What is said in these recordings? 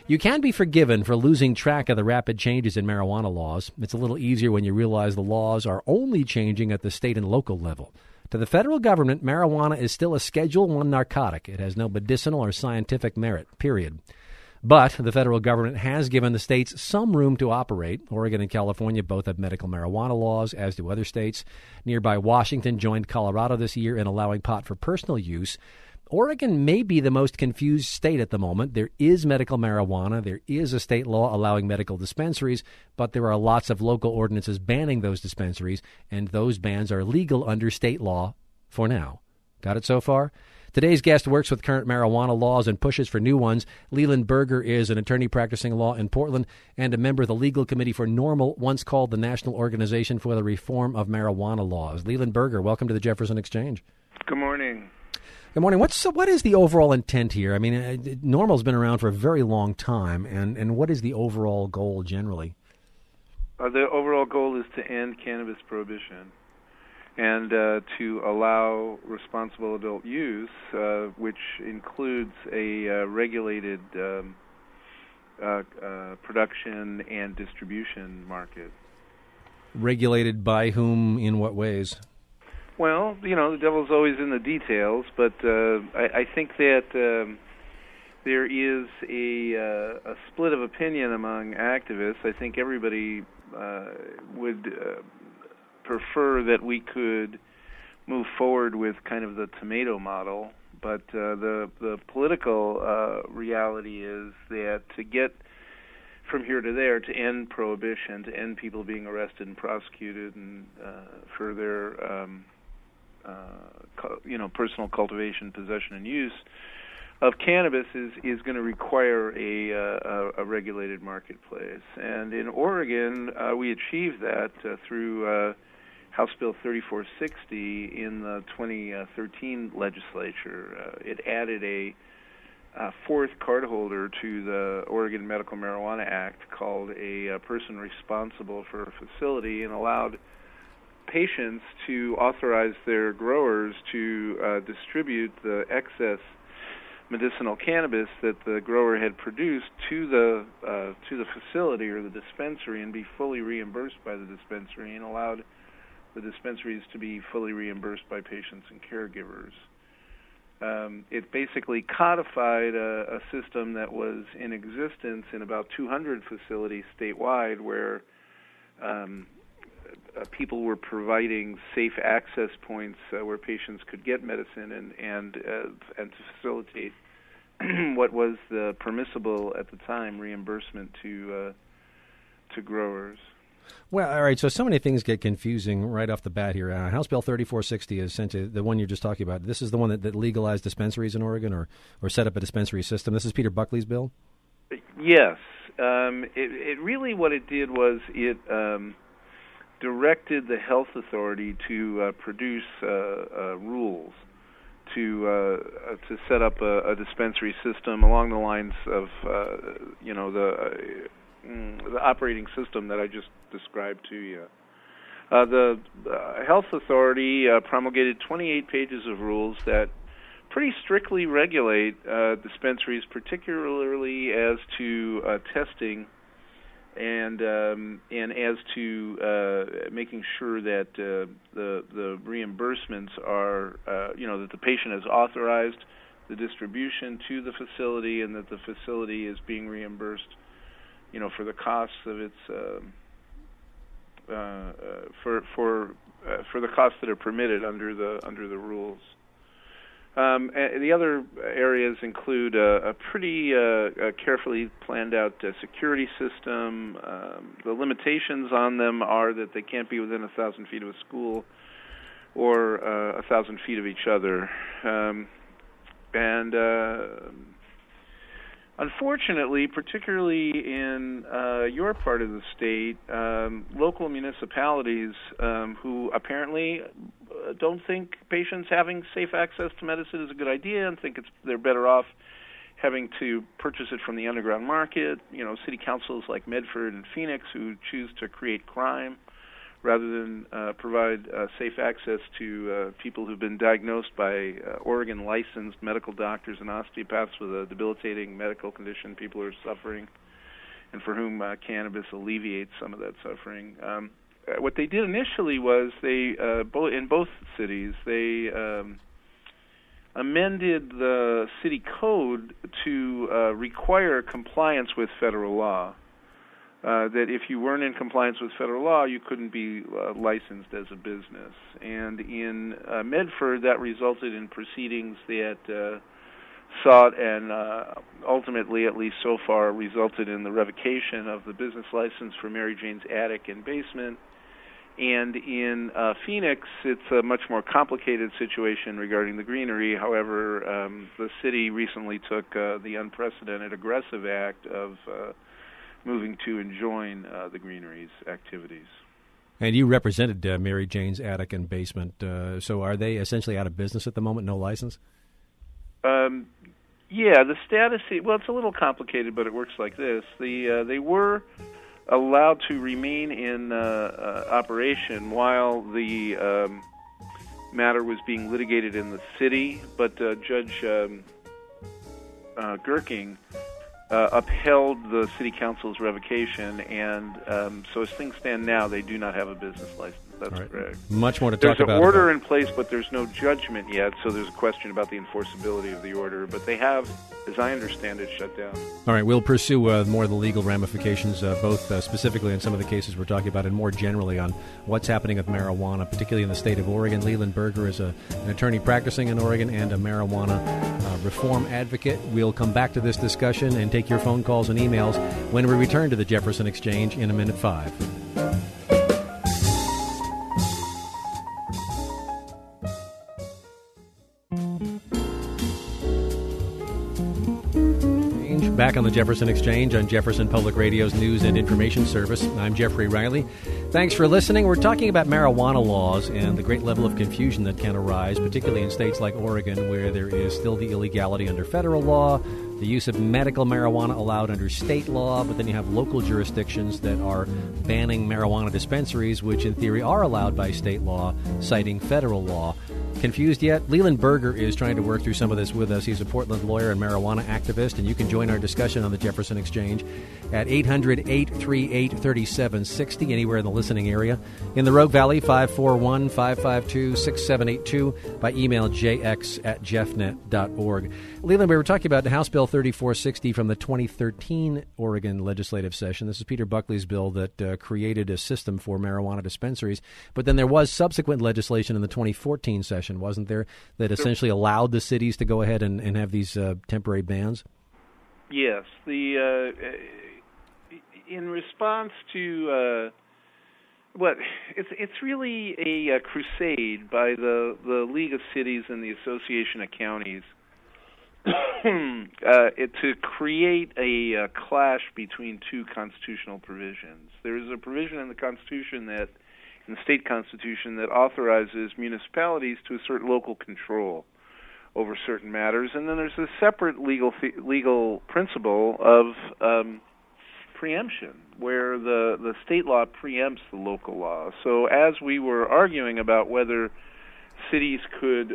You can be forgiven for losing track of the rapid changes in marijuana laws. It's a little easier when you realize the laws are only changing at the state and local level. To the federal government, marijuana is still a Schedule I narcotic. It has no medicinal or scientific merit, period. But the federal government has given the states some room to operate. Oregon and California both have medical marijuana laws, as do other states. Nearby Washington joined Colorado this year in allowing pot for personal use. Oregon may be the most confused state at the moment. There is medical marijuana. There is a state law allowing medical dispensaries, but there are lots of local ordinances banning those dispensaries, and those bans are legal under state law for now. Got it so far? Today's guest works with current marijuana laws and pushes for new ones. Leland Berger is an attorney practicing law in Portland and a member of the legal committee for NORML, once called the National Organization for the Reform of Marijuana Laws. Leland Berger, welcome to the Jefferson Exchange. Good morning. Good morning. What is the overall intent here? I mean, NORML's been around for a very long time, and what is the overall goal generally? The overall goal is to end cannabis prohibition and to allow responsible adult use, which includes a regulated production and distribution market. Regulated by whom, in what ways? Well, the devil's always in the details, but I think that there is a split of opinion among activists. I think everybody would prefer that we could move forward with kind of the tomato model, but the political reality is that to get from here to there, to end prohibition, to end people being arrested and prosecuted and for their personal cultivation, possession, and use of cannabis is going to require a regulated marketplace. And in Oregon, we achieved that through House Bill 3460 in the 2013 legislature. It added a fourth cardholder to the Oregon Medical Marijuana Act called a person responsible for a facility, and allowed patients to authorize their growers to distribute the excess medicinal cannabis that the grower had produced to the facility or the dispensary and be fully reimbursed by the dispensary, and allowed the dispensaries to be fully reimbursed by patients and caregivers. It basically codified a system that was in existence in about 200 facilities statewide, where people were providing safe access points where patients could get medicine and to facilitate what was the permissible at the time reimbursement to growers. Well, all right, so many things get confusing right off the bat here. House Bill 3460 is sent to the one you're just talking about. This is the one that legalized dispensaries in Oregon or set up a dispensary system. This is Peter Buckley's bill? Yes. It really, what it did was it directed the health authority to produce rules to set up a dispensary system along the lines of the operating system that I just described to you. The health authority promulgated 28 pages of rules that pretty strictly regulate dispensaries, particularly as to testing and as to making sure that the reimbursements are, that the patient has authorized the distribution to the facility, and that the facility is being reimbursed, for the costs of its for the costs that are permitted under the rules. And the other areas include a pretty carefully planned out security system. The limitations on them are that they can't be within 1,000 feet of a school or 1,000 feet of each other. Unfortunately, particularly in your part of the state, local municipalities who apparently don't think patients having safe access to medicine is a good idea and think they're better off having to purchase it from the underground market. City councils like Medford and Phoenix who choose to create crime rather than provide safe access to people who've been diagnosed by Oregon licensed medical doctors and osteopaths with a debilitating medical condition, people who are suffering, and for whom cannabis alleviates some of that suffering. What they did initially was in both cities, they amended the city code to require compliance with federal law. That if you weren't in compliance with federal law, you couldn't be licensed as a business. And in Medford, that resulted in proceedings that sought and ultimately, at least so far, resulted in the revocation of the business license for Mary Jane's Attic and Basement. And in Phoenix, it's a much more complicated situation regarding the greenery. However, the city recently took the unprecedented aggressive act of moving to enjoin the greenery's activities. And you represented Mary Jane's Attic and Basement. So are they essentially out of business at the moment, no license? Yeah, the status, well, it's a little complicated, but it works like this. They were allowed to remain in operation while the matter was being litigated in the city, but Judge Gerking upheld the city council's revocation, and so as things stand now, they do not have a business license. That's correct. Much more to talk about. There's an order in place, but there's no judgment yet, so there's a question about the enforceability of the order. But they have, as I understand it, shut down. All right, we'll pursue more of the legal ramifications, both specifically in some of the cases we're talking about and more generally on what's happening with marijuana, particularly in the state of Oregon. Leland Berger is an attorney practicing in Oregon and a marijuana reform advocate. We'll come back to this discussion and take your phone calls and emails when we return to the Jefferson Exchange in a minute 5. Back on the Jefferson Exchange on Jefferson Public Radio's News and Information Service. I'm Jeffrey Riley. Thanks for listening. We're talking about marijuana laws and the great level of confusion that can arise, particularly in states like Oregon, where there is still the illegality under federal law, the use of medical marijuana allowed under state law, but then you have local jurisdictions that are banning marijuana dispensaries, which in theory are allowed by state law, citing federal law. Confused yet? Leland Berger is trying to work through some of this with us. He's a Portland lawyer and marijuana activist, and you can join our discussion on the Jefferson Exchange at 800-838-3760, anywhere in the listening area. In the Rogue Valley, 541-552-6782, by email jx@jeffnet.org. Leland, we were talking about House Bill 3460 from the 2013 Oregon legislative session. This is Peter Buckley's bill that created a system for marijuana dispensaries, but then there was subsequent legislation in the 2014 session, wasn't there, that essentially allowed the cities to go ahead and have these temporary bans? Yes. In response to it's really a crusade by the League of Cities and the Association of Counties to create a clash between two constitutional provisions. There is a provision in the Constitution in the state constitution that authorizes municipalities to assert local control over certain matters, and then there's a separate legal principle of preemption, where the state law preempts the local law. So as we were arguing about whether cities could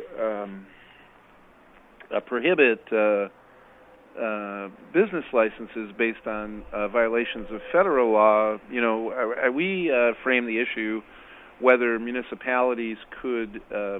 prohibit business licenses based on violations of federal law, we framed the issue whether municipalities could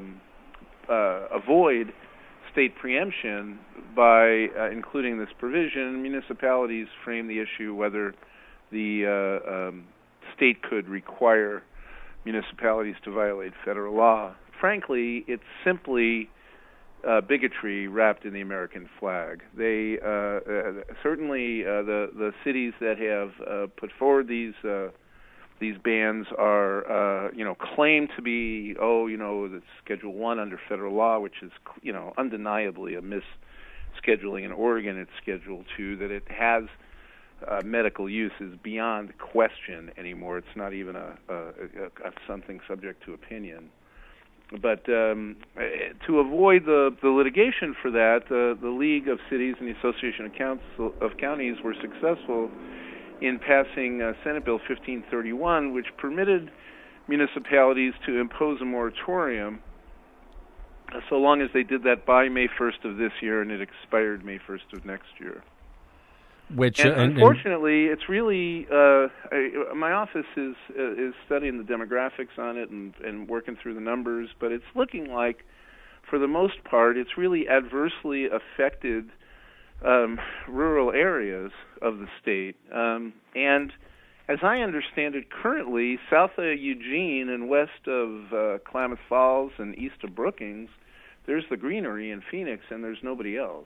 avoid state preemption by including this provision. Municipalities frame the issue whether the state could require municipalities to violate federal law. Frankly, it's simply bigotry wrapped in the American flag. They certainly the cities that have put forward these bans are, claimed to be, the Schedule 1 under federal law, which is, undeniably a misscheduling. In Oregon, it's Schedule 2. That it has medical use is beyond question anymore. It's not even a something subject to opinion. But to avoid the litigation for that, the League of Cities and the Association of Counties were successful in passing Senate Bill 1531, which permitted municipalities to impose a moratorium so long as they did that by May 1st of this year, and it expired May 1st of next year. Which, unfortunately, it's really my office is studying the demographics on it and working through the numbers, but it's looking like, for the most part, it's really adversely affected rural areas of the state. And as I understand it, currently, south of Eugene and west of Klamath Falls and east of Brookings, there's the greenery in Phoenix, and there's nobody else.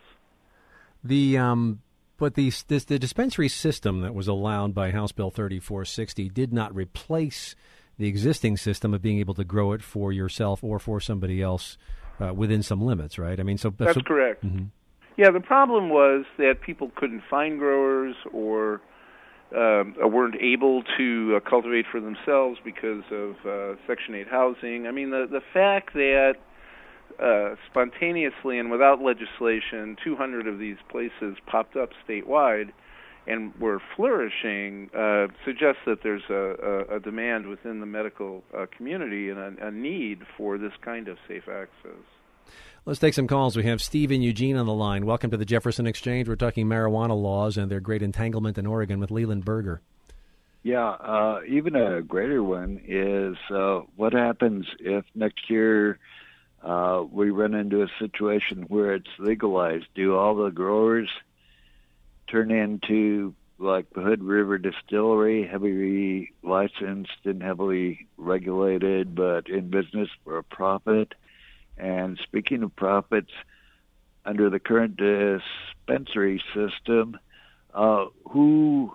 But the dispensary system that was allowed by House Bill 3460 did not replace the existing system of being able to grow it for yourself or for somebody else within some limits, right? I mean, that's correct. Mm-hmm. Yeah, the problem was that people couldn't find growers or weren't able to cultivate for themselves because of Section 8 housing. I mean, the fact that spontaneously and without legislation, 200 of these places popped up statewide and were flourishing suggests that there's a demand within the medical community and a need for this kind of safe access. Let's take some calls. We have Steve in Eugene on the line. Welcome to the Jefferson Exchange. We're talking marijuana laws and their great entanglement in Oregon with Leland Berger. Yeah, even a greater one is what happens if next year we run into a situation where it's legalized? Do all the growers turn into, like the Hood River Distillery, heavily licensed and heavily regulated, but in business for a profit? And speaking of profits, under the current dispensary system, who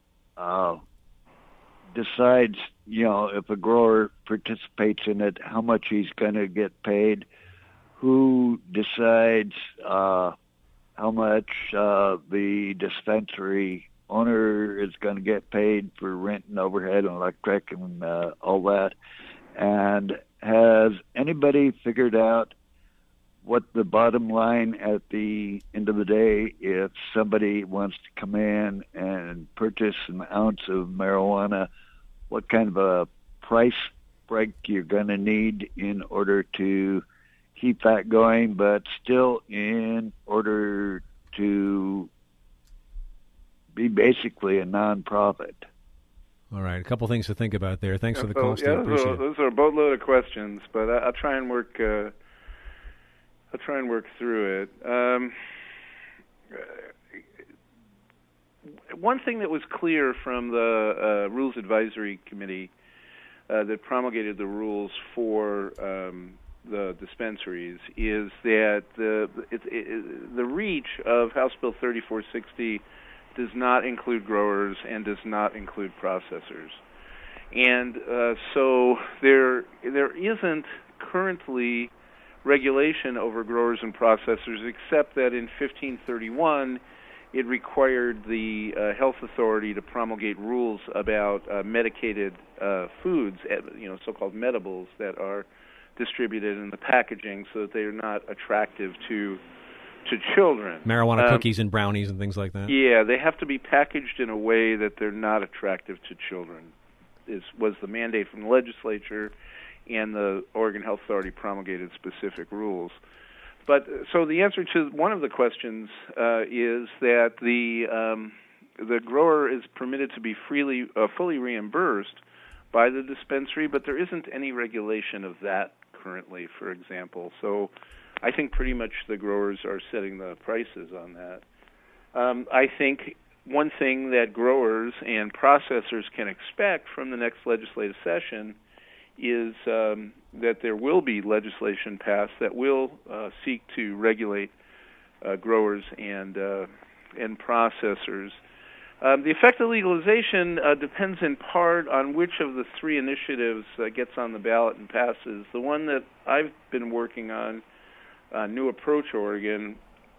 decides, if a grower participates in it, how much he's going to get paid? Who decides how much the dispensary owner is going to get paid for rent and overhead and electric and all that? And has anybody figured out what the bottom line at the end of the day, if somebody wants to come in and purchase an ounce of marijuana, what kind of a price break you're going to need in order to keep that going, but still in order to be basically a nonprofit? All right, a couple things to think about there. Thanks for the call, Steve. Yeah, Appreciate those are a boatload of questions, but I'll try and work. I'll try and work through it. One thing that was clear from the Rules Advisory Committee that promulgated the rules for the dispensaries is that the reach of House Bill 3460 does not include growers and does not include processors. And so there isn't currently regulation over growers and processors, except that in 1531 it required the health authority to promulgate rules about medicated foods, so-called medibles that are distributed in the packaging so that they are not attractive to children. Marijuana cookies and brownies and things like that? Yeah, they have to be packaged in a way that they're not attractive to children, was the mandate from the legislature, and the Oregon Health Authority promulgated specific rules. But so the answer to one of the questions is that the grower is permitted to be fully reimbursed by the dispensary, but there isn't any regulation of that currently, for example. So I think pretty much the growers are setting the prices on that. I think one thing that growers and processors can expect from the next legislative session is that there will be legislation passed that will seek to regulate growers and processors. The effect of legalization depends in part on which of the three initiatives gets on the ballot and passes. The one that I've been working on, New Approach Oregon,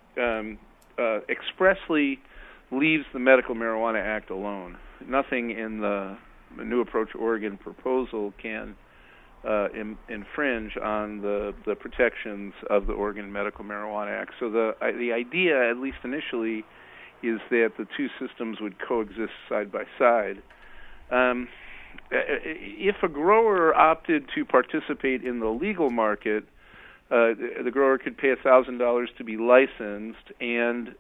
expressly leaves the Medical Marijuana Act alone. Nothing in the New Approach Oregon proposal can infringe on the protections of the Oregon Medical Marijuana Act. So the idea, at least initially, is that the two systems would coexist side by side. if a grower opted to participate in the legal market, the grower could pay $1,000 to be licensed and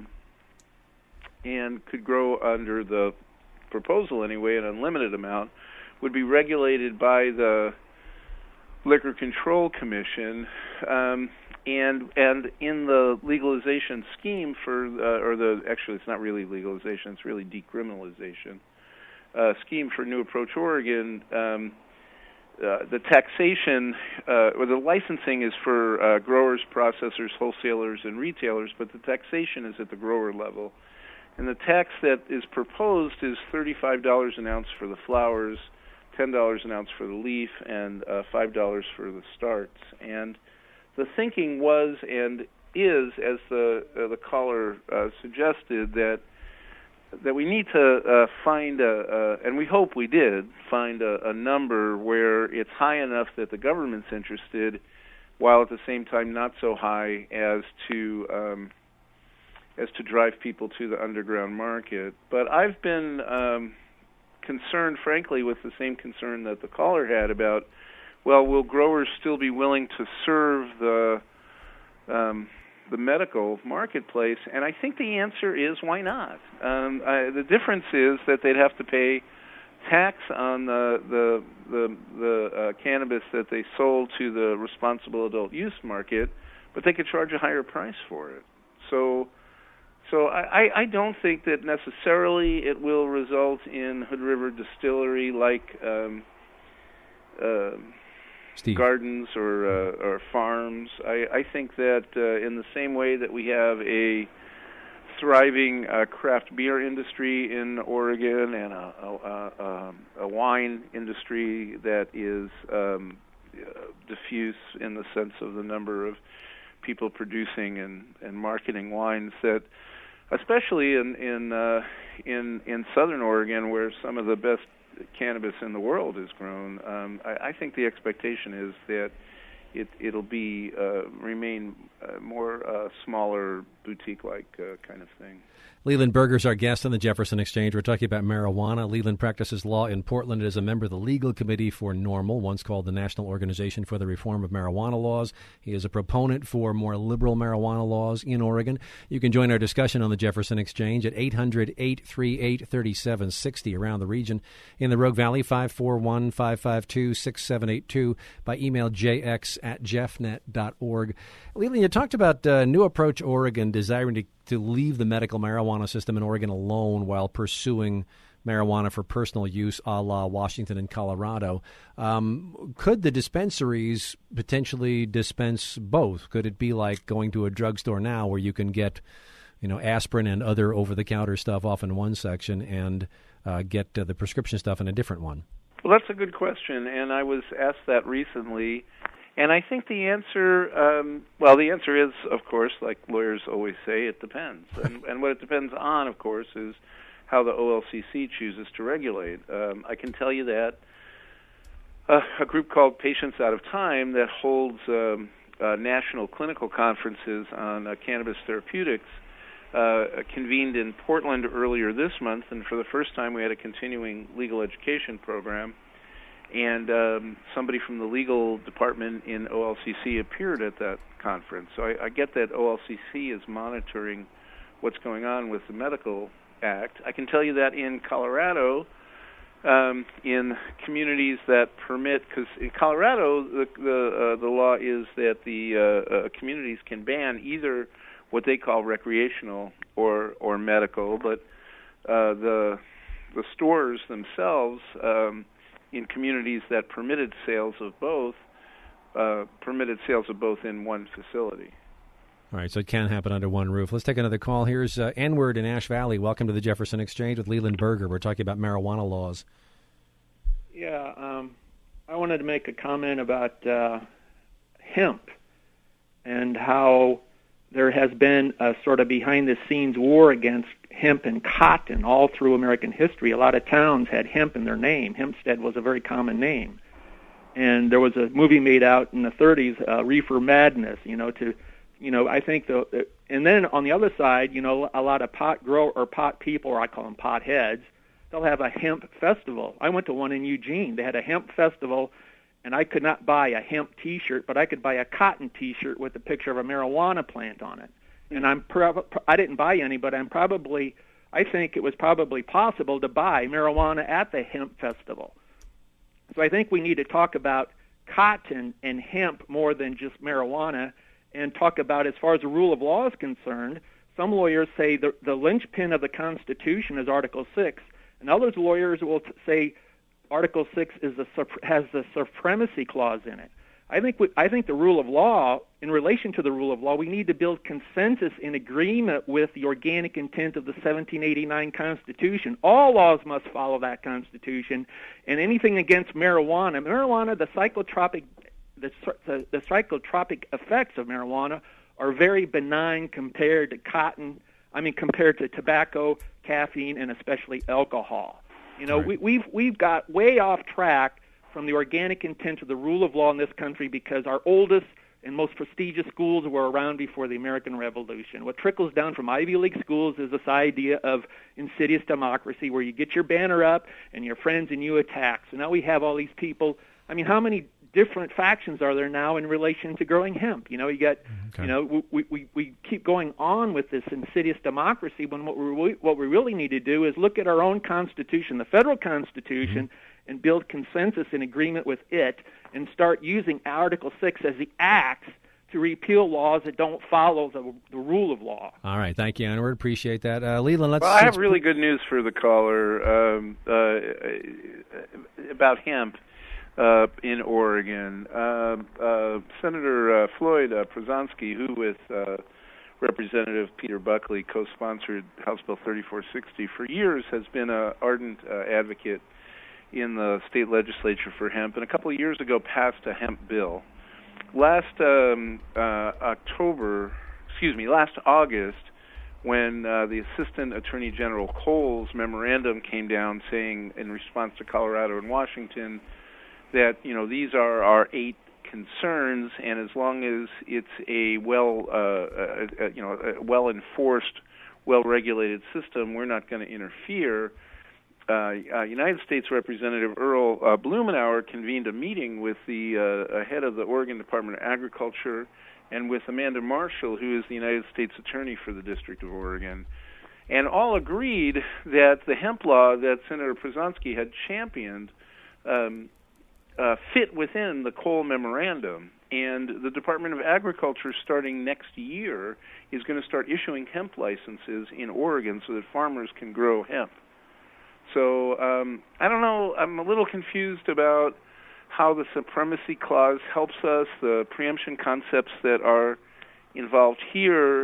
could grow under the proposal anyway, an unlimited amount, would be regulated by the Liquor Control Commission, and in the legalization scheme actually it's not really legalization, it's really decriminalization scheme for New Approach Oregon. The taxation or the licensing is for growers, processors, wholesalers, and retailers, but the taxation is at the grower level. And the tax that is proposed is $35 an ounce for the flowers, $10 an ounce for the leaf, and $5 for the starts. And the thinking was and is, as the caller suggested, that we need to find and we hope we did find a number where it's high enough that the government's interested, while at the same time not so high as to drive people to the underground market. But I've been concerned, frankly, with the same concern that the caller had about, well, will growers still be willing to serve the medical marketplace? And I think the answer is, why not? The difference is that they'd have to pay tax on the cannabis that they sold to the responsible adult use market, but they could charge a higher price for it. So I don't think that necessarily it will result in Hood River Distillery like gardens or farms. I think that in the same way that we have a thriving craft beer industry in Oregon and a wine industry that is diffuse in the sense of the number of people producing and marketing wines, that especially in southern Oregon, where some of the best cannabis in the world is grown, I think the expectation is that it'll be remain more smaller boutique-like kind of thing. Leland Berger's our guest on the Jefferson Exchange. We're talking about marijuana. Leland practices law in Portland and is a member of the legal committee for NORML, once called the National Organization for the Reform of Marijuana Laws. He is a proponent for more liberal marijuana laws in Oregon. You can join our discussion on the Jefferson Exchange at 800-838-3760 around the region. In the Rogue Valley, 541-552-6782 by email jx@jeffnet.org. Leland, you talked about New Approach Oregon desiring to leave the medical marijuana system in Oregon alone while pursuing marijuana for personal use, a la Washington and Colorado. Could the dispensaries potentially dispense both? Could it be like going to a drugstore now where you can get, aspirin and other over-the-counter stuff off in one section and get the prescription stuff in a different one? Well, that's a good question, and I was asked that recently. And I think the answer, the answer is, of course, like lawyers always say, it depends. And what it depends on, of course, is how the OLCC chooses to regulate. I can tell you that a group called Patients Out of Time that holds national clinical conferences on cannabis therapeutics convened in Portland earlier this month, and for the first time we had a continuing legal education program. And somebody from the legal department in OLCC appeared at that conference. So I get that OLCC is monitoring what's going on with the Medical Act. I can tell you that in Colorado, in communities that permit, because in Colorado the law is that the communities can ban either what they call recreational or medical, but the stores themselves, in communities that permitted sales of both in one facility. All right, so it can happen under one roof. Let's take another call. Here's N-Word in Ash Valley. Welcome to the Jefferson Exchange with Leland Berger. We're talking about marijuana laws. Yeah, I wanted to make a comment about hemp and how there has been a sort of behind-the-scenes war against hemp and cotton all through American history. A lot of towns had hemp in their name. Hempstead was a very common name. And there was a movie made out in the 30s, Reefer Madness, I think and then on the other side, a lot of pot people, or I call them pot heads, they'll have a hemp festival. I went to one in Eugene. They had a hemp festival, and I could not buy a hemp T-shirt, but I could buy a cotton T-shirt with a picture of a marijuana plant on it. And I didn't buy any, but I think it was probably possible to buy marijuana at the hemp festival. So I think we need to talk about cotton and hemp more than just marijuana, and talk about, as far as the rule of law is concerned, some lawyers say the linchpin of the Constitution is Article 6, and other lawyers will say Article 6 has the supremacy clause in it. I think the rule of law, in relation to the rule of law, we need to build consensus in agreement with the organic intent of the 1789 Constitution. All laws must follow that Constitution, and anything against marijuana, the psychotropic effects of marijuana are very benign compared to tobacco, caffeine, and especially alcohol. Right. We've got way off track from the organic intent of the rule of law in this country because our oldest and most prestigious schools were around before the American Revolution. What trickles down from Ivy League schools is this idea of insidious democracy, where you get your banner up and your friends and you attack. So now we have all these people. I mean, how many different factions are there now in relation to growing hemp? We keep going on with this insidious democracy when what we really need to do is look at our own Constitution, the federal Constitution, and build consensus in agreement with it, and start using Article 6 as the axe to repeal laws that don't follow the rule of law. All right, thank you, Anwar. Appreciate that. Leland, let's... Well, I have really good news for the caller about hemp in Oregon. Senator Floyd Przanski, who with Representative Peter Buckley co-sponsored House Bill 3460 for years, has been an ardent advocate in the state legislature for hemp, and a couple of years ago passed a hemp bill. Last August, when the Assistant Attorney General Cole's memorandum came down saying, in response to Colorado and Washington, that these are our 8 concerns, and as long as it's a well-enforced, well-regulated system, we're not going to interfere. United States Representative Earl Blumenauer convened a meeting with the head of the Oregon Department of Agriculture and with Amanda Marshall, who is the United States Attorney for the District of Oregon, and all agreed that the hemp law that Senator Przanski had championed fit within the Cole Memorandum. And the Department of Agriculture, starting next year, is going to start issuing hemp licenses in Oregon so that farmers can grow hemp. So I don't know. I'm a little confused about how the supremacy clause helps us, the preemption concepts that are involved here.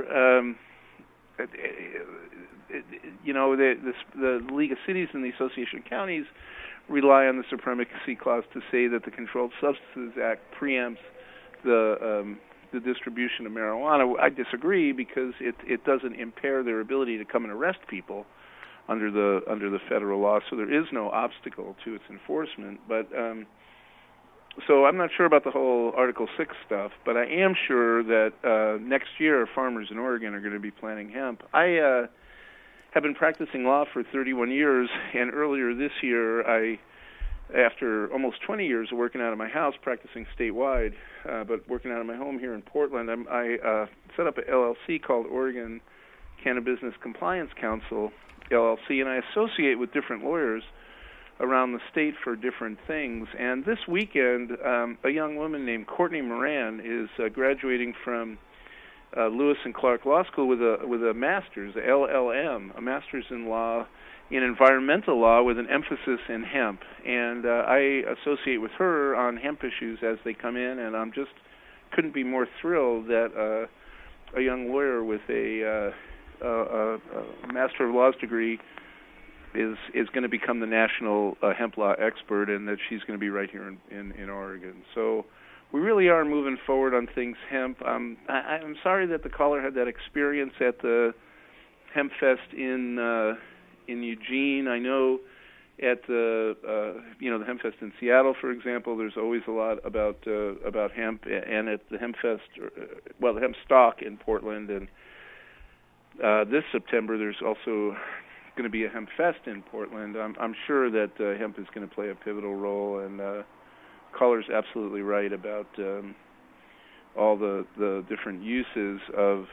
The League of Cities and the Association of Counties rely on the supremacy clause to say that the Controlled Substances Act preempts the distribution of marijuana. I disagree because it doesn't impair their ability to come and arrest people under the federal law, so there is no obstacle to its enforcement. But so I'm not sure about the whole Article 6 stuff, but I am sure that next year farmers in Oregon are going to be planting hemp. I have been practicing law for 31 years, and earlier this year, after almost 20 years of working out of my house, practicing statewide, but working out of my home here in Portland, I set up an LLC called Oregon Cannabis Compliance Council, LLC, and I associate with different lawyers around the state for different things. And this weekend, a young woman named Courtney Moran is graduating from Lewis and Clark Law School with a master's, a LLM, a master's in law, in environmental law with an emphasis in hemp. And I associate with her on hemp issues as they come in, and I'm just couldn't be more thrilled that a young lawyer with a Master of Laws degree is going to become the national hemp law expert, and that she's going to be right here in Oregon. So we really are moving forward on things hemp. I'm sorry that the caller had that experience at the Hemp Fest in Eugene. I know at the the Hemp Fest in Seattle, for example, there's always a lot about hemp, and at the Hemp Fest, the Hemp Stock in Portland, and this September there's also going to be a hemp fest in Portland, I'm sure that hemp is going to play a pivotal role. And Culler's absolutely right about all the different uses of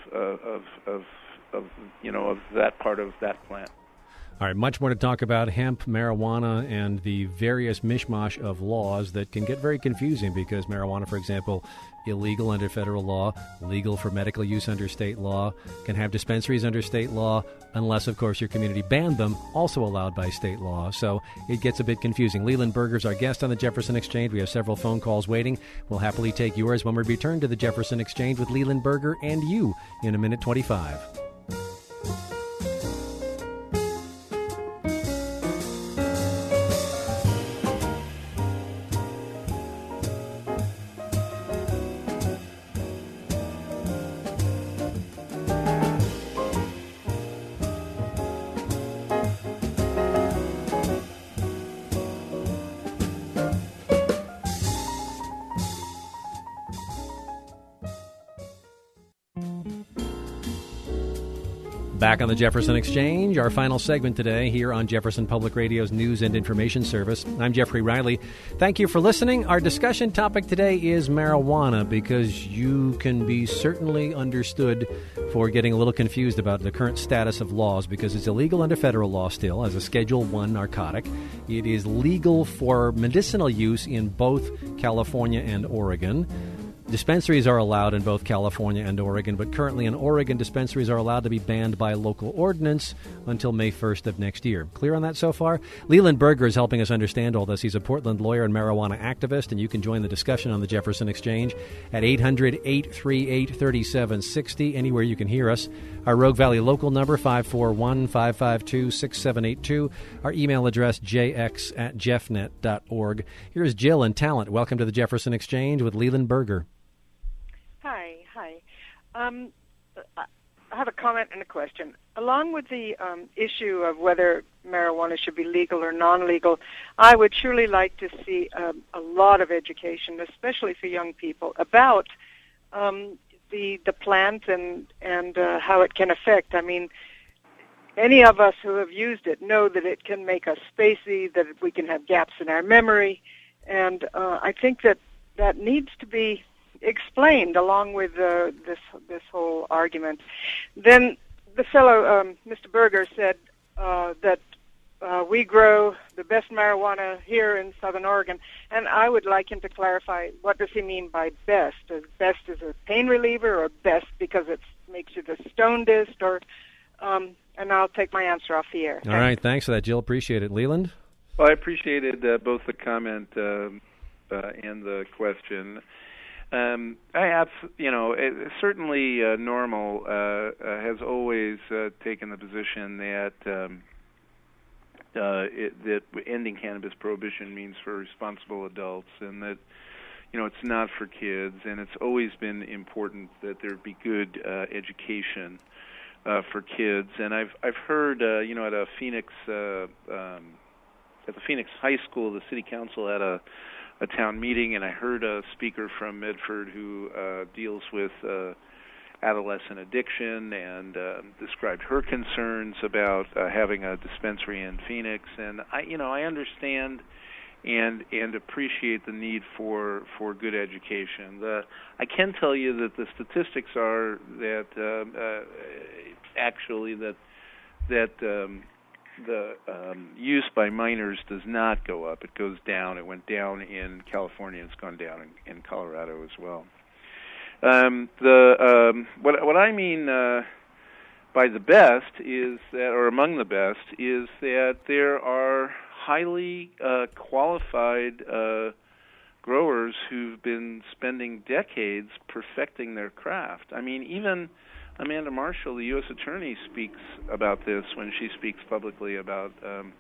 that part of that plant. All right, much more to talk about hemp, marijuana, and the various mishmash of laws that can get very confusing because marijuana, for example, illegal under federal law, legal for medical use under state law, can have dispensaries under state law, unless, of course, your community banned them, also allowed by state law. So it gets a bit confusing. Leland Berger's our guest on the Jefferson Exchange. We have several phone calls waiting. We'll happily take yours when we return to the Jefferson Exchange with Leland Berger and you in a minute 25. Back on the Jefferson Exchange, our final segment today here on Jefferson Public Radio's News and Information Service. I'm Jeffrey Riley. Thank you for listening. Our discussion topic today is marijuana because you can be certainly understood for getting a little confused about the current status of laws because it's illegal under federal law still as a Schedule I narcotic. It is legal for medicinal use in both California and Oregon. Dispensaries are allowed in both California and Oregon, but currently in Oregon, dispensaries are allowed to be banned by local ordinance until May 1st of next year. Clear on that so far? Leland Berger is helping us understand all this. He's a Portland lawyer and marijuana activist, and you can join the discussion on the Jefferson Exchange at 800-838-3760, anywhere you can hear us. Our Rogue Valley local number, 541-552-6782. Our email address, jx@jeffnet.org. Here's Jill in Talent. Welcome to the Jefferson Exchange with Leland Berger. Hi. I have a comment and a question. Along with the issue of whether marijuana should be legal or non-legal, I would surely like to see a lot of education, especially for young people, about the plant and how it can affect. I mean, any of us who have used it know that it can make us spacey, that we can have gaps in our memory, and I think that needs to be explained along with this whole argument. Then the fellow, Mr. Berger, said that we grow the best marijuana here in Southern Oregon, and I would like him to clarify what does he mean by best? Is best as a pain reliever, or best because it makes you the stonedest, or and I'll take my answer off the air. All right, thanks for that, Jill. Appreciate it. Leland? Well, I appreciated both the comment and the question. Certainly NORML has always taken the position that that ending cannabis prohibition means for responsible adults, and that it's not for kids. And it's always been important that there be good education for kids. And I've heard at a Phoenix at the Phoenix High School, the city council had a town meeting, and I heard a speaker from Medford who deals with adolescent addiction and described her concerns about having a dispensary in Phoenix. And I understand and appreciate the need for good education. I can tell you that the statistics are that actually that the use by minors does not go up. It goes down. It went down in California. It's gone down in Colorado as well. What I mean by the best is that, or among the best, is that there are highly qualified growers who've been spending decades perfecting their craft. I mean, even Amanda Marshall, the U.S. Attorney, speaks about this when she speaks publicly about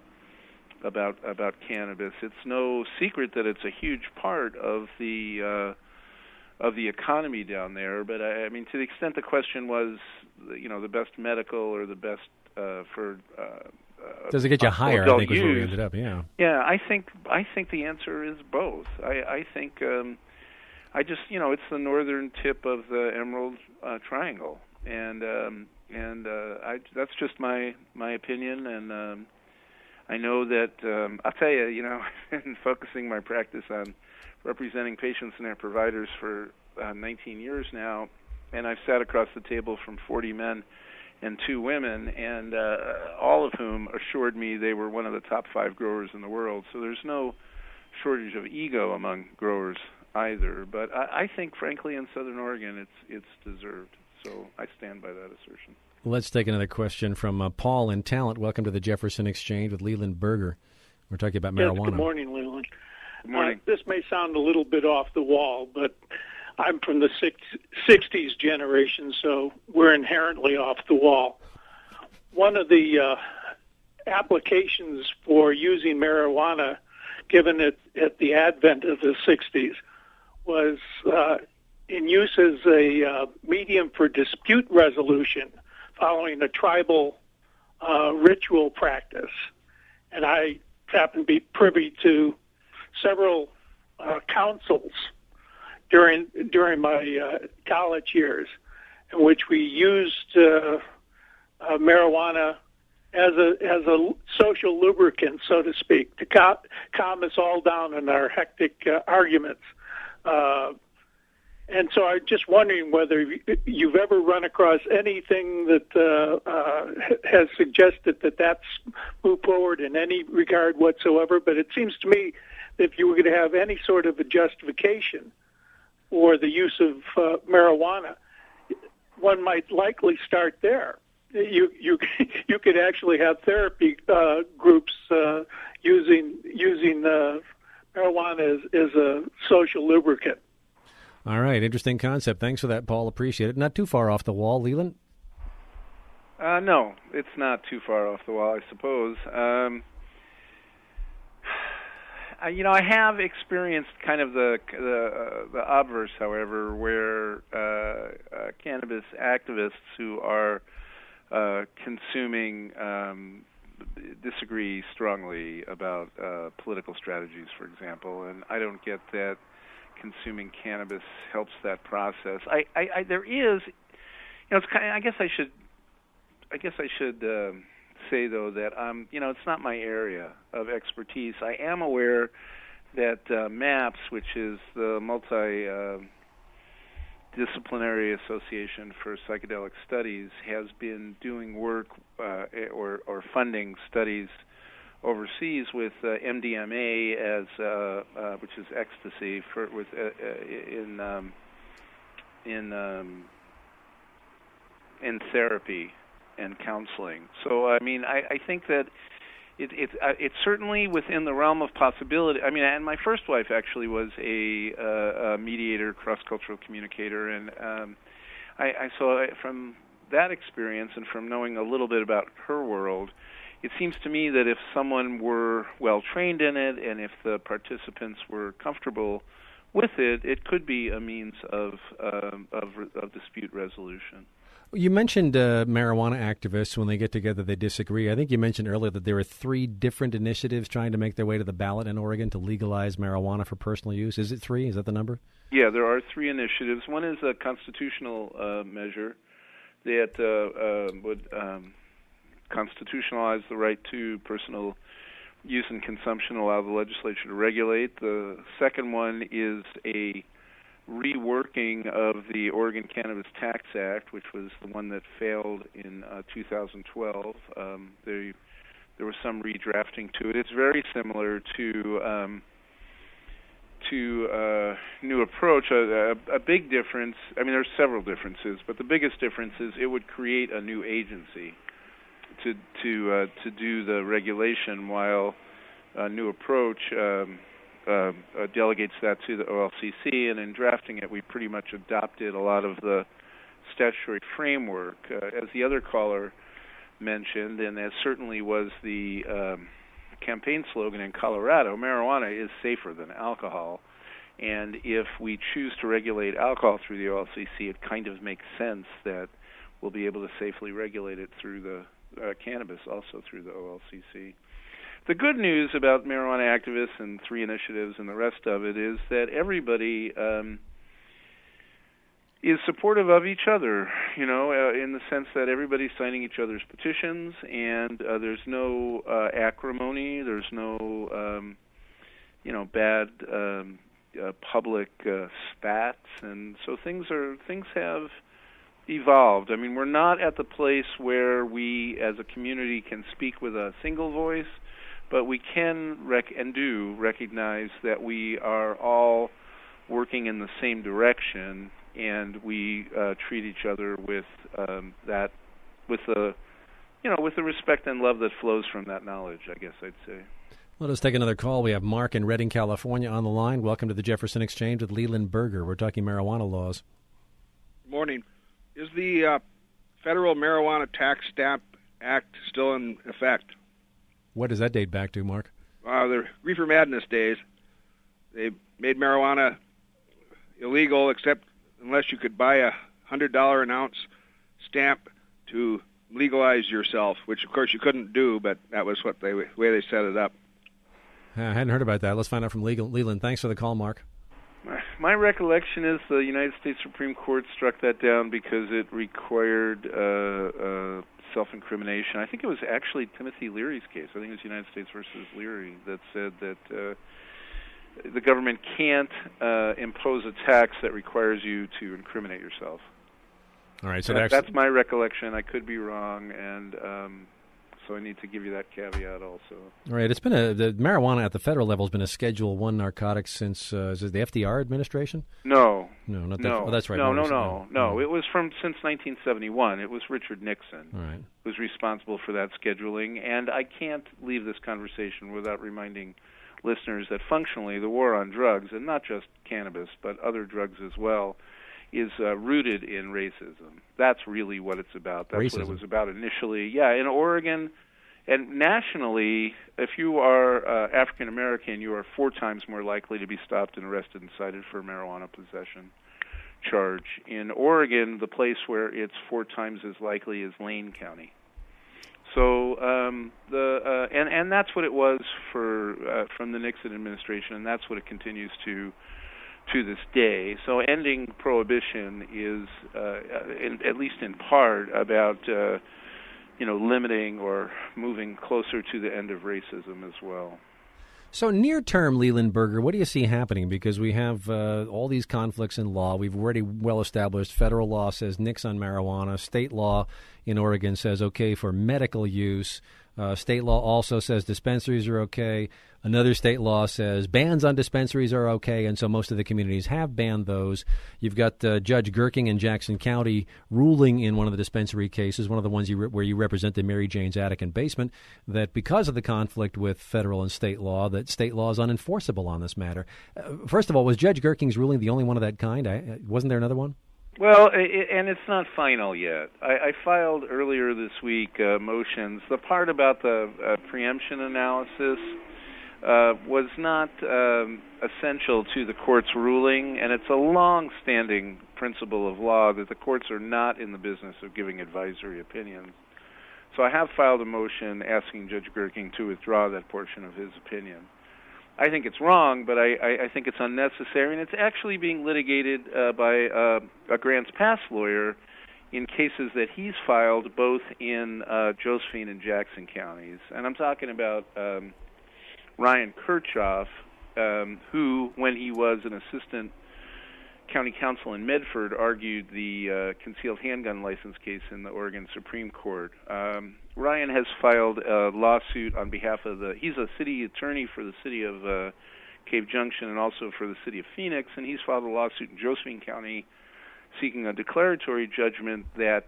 cannabis. It's no secret that it's a huge part of the economy down there. But I mean, to the extent the question was, the best medical or the best for does it get you higher? I think was where we ended up. Yeah. Yeah, I think the answer is both. I think it's the northern tip of the Emerald Triangle. And, and that's just my opinion. And I know that I'll tell you, in focusing my practice on representing patients and their providers for 19 years now, and I've sat across the table from 40 men and 2 women, and all of whom assured me they were one of the top 5 growers in the world. So there's no shortage of ego among growers either. But I think, frankly, in Southern Oregon, it's deserved. So I stand by that assertion. Let's take another question from Paul in Talent. Welcome to the Jefferson Exchange with Leland Berger. We're talking about marijuana. Yes, good morning, Leland. Good morning. This may sound a little bit off the wall, but I'm from the 60s generation, so we're inherently off the wall. One of the applications for using marijuana, given at the advent of the 60s, was in use as a medium for dispute resolution following a tribal ritual practice. And I happen to be privy to several councils during my college years, in which we used marijuana as a social lubricant, so to speak, to calm us all down in our hectic arguments. And so I'm just wondering whether you've ever run across anything that has suggested that that's moved forward in any regard whatsoever. But it seems to me that if you were going to have any sort of a justification for the use of marijuana, one might likely start there. You could actually have therapy groups using marijuana as a social lubricant. All right, interesting concept. Thanks for that, Paul. Appreciate it. Not too far off the wall, Leland? No, it's not too far off the wall, I suppose. I have experienced kind of the obverse, however, where cannabis activists who are consuming disagree strongly about political strategies, for example, and I don't get that consuming cannabis helps that process. There is, it's kind of, I guess I should say though that it's not my area of expertise. I am aware that MAPS, which is the Multidisciplinary Association for Psychedelic Studies, has been doing work or funding studies overseas with MDMA as which is ecstasy in therapy and counseling. So I think that it's certainly within the realm of possibility. And my first wife actually was a mediator, cross-cultural communicator, and I saw from that experience and from knowing a little bit about her world, it seems to me that if someone were well trained in it and if the participants were comfortable with it, it could be a means of dispute resolution. You mentioned marijuana activists, when they get together, they disagree. I think you mentioned earlier that there are 3 different initiatives trying to make their way to the ballot in Oregon to legalize marijuana for personal use. Is it 3? Is that the number? Yeah, there are 3 initiatives. One is a constitutional measure that would constitutionalize the right to personal use and consumption, allow the legislature to regulate. The second one is a reworking of the Oregon Cannabis Tax Act, which was the one that failed in 2012. There was some redrafting to it. It's very similar to New Approach. A big difference, there's several differences, but the biggest difference is it would create a new agency to do the regulation, while New Approach delegates that to the OLCC, and in drafting it, we pretty much adopted a lot of the statutory framework. As the other caller mentioned, and as certainly was the campaign slogan in Colorado, marijuana is safer than alcohol. And if we choose to regulate alcohol through the OLCC, it kind of makes sense that we'll be able to safely regulate it through the cannabis also through the OLCC. The good news about marijuana activists and 3 initiatives and the rest of it is that everybody is supportive of each other, in the sense that everybody's signing each other's petitions, and there's no acrimony, there's no, bad public spats, and so things have evolved. I mean, we're not at the place where we, as a community, can speak with a single voice, but we can recognize that we are all working in the same direction, and we treat each other with the respect and love that flows from that knowledge, I guess I'd say. Let us take another call. We have Mark in Redding, California on the line. Welcome to the Jefferson Exchange with Leland Berger. We're talking marijuana laws. Good morning. Is the Federal Marijuana Tax Stamp Act still in effect? What does that date back to, Mark? The Reefer Madness days. They made marijuana illegal except unless you could buy a $100 an ounce stamp to legalize yourself, which of course you couldn't do, but that was the way they set it up. I hadn't heard about that. Let's find out from Leland. Thanks for the call, Mark. My recollection is the United States Supreme Court struck that down because it required self-incrimination. I think it was actually Timothy Leary's case. I think it was United States versus Leary that said that the government can't impose a tax that requires you to incriminate yourself. All right, so that's my recollection. I could be wrong, and so I need to give you that caveat also. All right, it's been the marijuana at the federal level has been a Schedule I narcotic since is it the FDR administration? No, not that. No, oh, that's right. No. It was since 1971. It was Richard Nixon who was responsible for that scheduling, and I can't leave this conversation without reminding listeners that functionally the war on drugs, and not just cannabis but other drugs as well, is rooted in racism. That's really what it's about. That's racism. What it was about initially. Yeah, in Oregon and nationally, if you are African American, you are 4 times more likely to be stopped and arrested and cited for a marijuana possession charge. In Oregon, the place where it's 4 times as likely is Lane County. So and that's what it was from the Nixon administration, and that's what it continues to this day. So ending prohibition is, at least in part, about limiting or moving closer to the end of racism as well. So near term, Leland Berger, what do you see happening? Because we have all these conflicts in law. We've already well established federal law says nix on marijuana. State law in Oregon says okay for medical use. State law also says dispensaries are okay. Another state law says bans on dispensaries are okay, and so most of the communities have banned those. You've got Judge Gerking in Jackson County ruling in one of the dispensary cases, one of the ones where you represent the Mary Jane's Attic and Basement, that because of the conflict with federal and state law, that state law is unenforceable on this matter. First of all, was Judge Gerking's ruling the only one of that kind? Wasn't there another one? Well, and it's not final yet. I filed earlier this week motions. The part about the preemption analysis was not essential to the court's ruling, and it's a long-standing principle of law that the courts are not in the business of giving advisory opinions. So I have filed a motion asking Judge Gerking to withdraw that portion of his opinion. I think it's wrong, but I think it's unnecessary, and it's actually being litigated by a Grants Pass lawyer in cases that he's filed both in Josephine and Jackson counties. And I'm talking about Ryan Kirchhoff, who, when he was an assistant county counsel in Medford, argued the concealed handgun license case in the Oregon Supreme Court. Ryan has filed a lawsuit on behalf of he's a city attorney for the city of Cave Junction and also for the city of Phoenix, and he's filed a lawsuit in Josephine County seeking a declaratory judgment that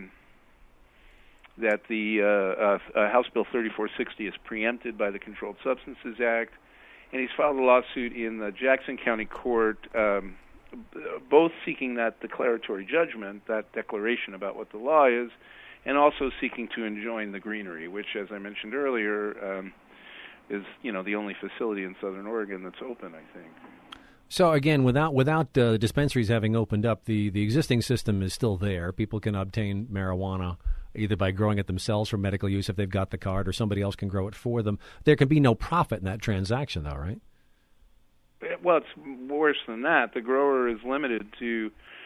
the House Bill 3460 is preempted by the Controlled Substances Act, and he's filed a lawsuit in the Jackson County Court, both seeking that declaratory judgment, that declaration about what the law is, and also seeking to enjoin the greenery, which, as I mentioned earlier, is the only facility in Southern Oregon that's open, I think. So again, without dispensaries having opened up, the existing system is still there. People can obtain marijuana either by growing it themselves for medical use if they've got the card, or somebody else can grow it for them. There can be no profit in that transaction, though, right? Well, it's worse than that. The grower is limited to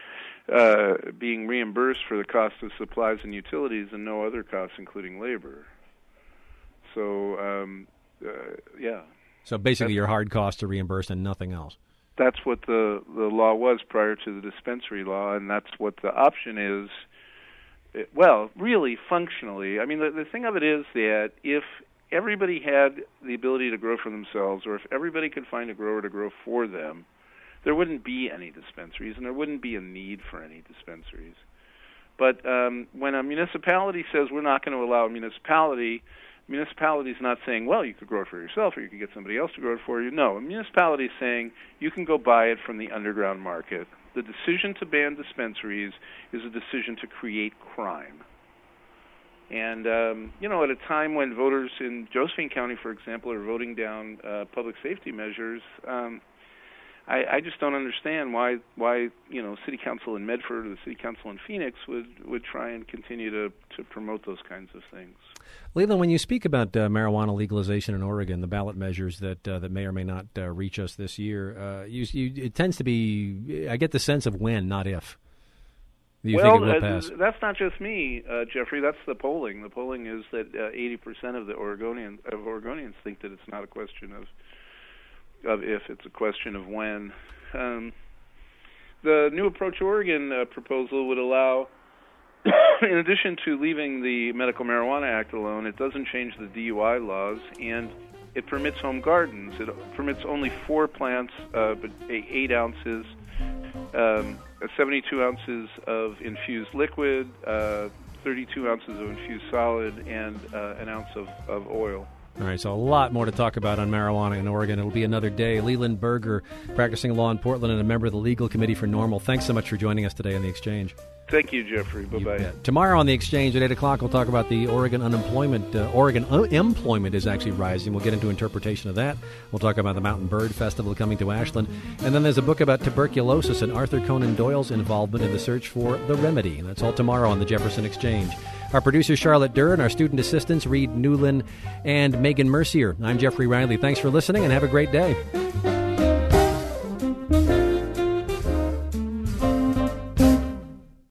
being reimbursed for the cost of supplies and utilities and no other costs, including labor. So, yeah. So basically your hard costs are reimbursed and nothing else. That's what the law was prior to the dispensary law, and that's what the option is. Well, really, functionally. I mean, the thing of it is that if everybody had the ability to grow for themselves, or if everybody could find a grower to grow for them, there wouldn't be any dispensaries, and there wouldn't be a need for any dispensaries. But when a municipality says we're not going to allow a municipality is not saying, well, you could grow it for yourself or you could get somebody else to grow it for you. No, a municipality is saying you can go buy it from the underground market. The decision to ban dispensaries is a decision to create crime. And, at a time when voters in Josephine County, for example, are voting down public safety measures, I just don't understand why City Council in Medford or the City Council in Phoenix would try and continue to promote those kinds of things. Leland, when you speak about marijuana legalization in Oregon, the ballot measures that may or may not reach us this year, it tends to be, I get the sense of when, not if. You think it will pass? That's not just me, Jeffrey. That's the polling. The polling is that 80% of Oregonians think that it's not a question of if, it's a question of when. The New Approach Oregon proposal would allow, in addition to leaving the Medical Marijuana Act alone, it doesn't change the DUI laws, and it permits home gardens. It permits only 4 plants, but 8 ounces, 72 ounces of infused liquid, 32 ounces of infused solid, and an ounce of oil. All right, so a lot more to talk about on marijuana in Oregon. It'll be another day. Leland Berger, practicing law in Portland and a member of the Legal Committee for NORML. Thanks so much for joining us today on The Exchange. Thank you, Jeffrey. Bye-bye. Tomorrow on The Exchange at 8 o'clock, we'll talk about the Oregon unemployment. Oregon employment is actually rising. We'll get into interpretation of that. We'll talk about the Mountain Bird Festival coming to Ashland. And then there's a book about tuberculosis and Arthur Conan Doyle's involvement in the search for the remedy. And that's all tomorrow on the Jefferson Exchange. Our producer, Charlotte Durr, and our student assistants, Reed Newlin and Megan Mercier. I'm Jeffrey Riley. Thanks for listening, and have a great day.